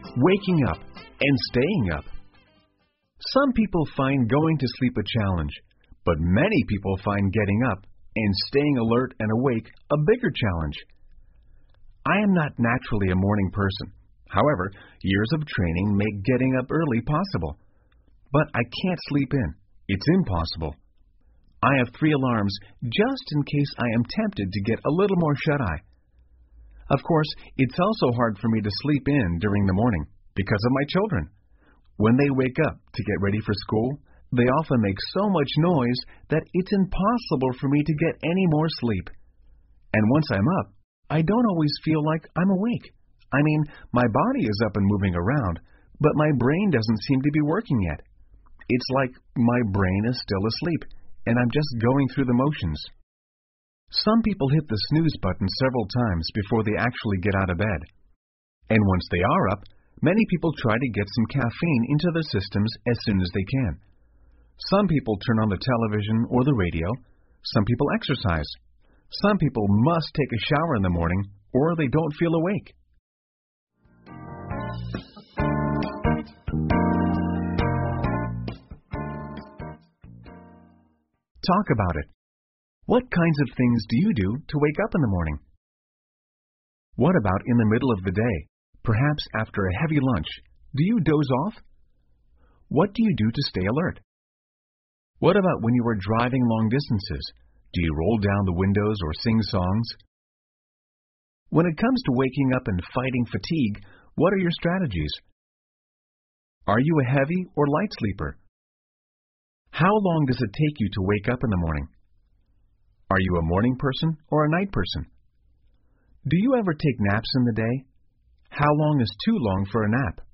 waking up, and staying up. Some people find going to sleep a challenge, but many people find getting up and staying alert and awake a bigger challenge. I am not naturally a morning person. However, years of training make getting up early possible. But I can't sleep in. It's impossible. I have 3 alarms just in case I am tempted to get a little more shut-eye. Of course, it's also hard for me to sleep in during the morning because of my children. When they wake up to get ready for school, they often make so much noise that it's impossible for me to get any more sleep. And once I'm up, I don't always feel like I'm awake. I mean, my body is up and moving around, but my brain doesn't seem to be working yet. It's like my brain is still asleep, and I'm just going through the motions. Some people hit the snooze button several times before they actually get out of bed. And once they are up, many people try to get some caffeine into their systems as soon as they can. Some people turn on the television or the radio. Some people exercise. Some people must take a shower in the morning, or they don't feel awake. Talk about it. What kinds of things do you do to wake up in the morning? What about in the middle of the day, perhaps after a heavy lunch? Do you doze off? What do you do to stay alert? What about when you are driving long distances? Do you roll down the windows or sing songs? When it comes to waking up and fighting fatigue, what are your strategies? Are you a heavy or light sleeper? How long does it take you to wake up in the morning? Are you a morning person or a night person? Do you ever take naps in the day? How long is too long for a nap?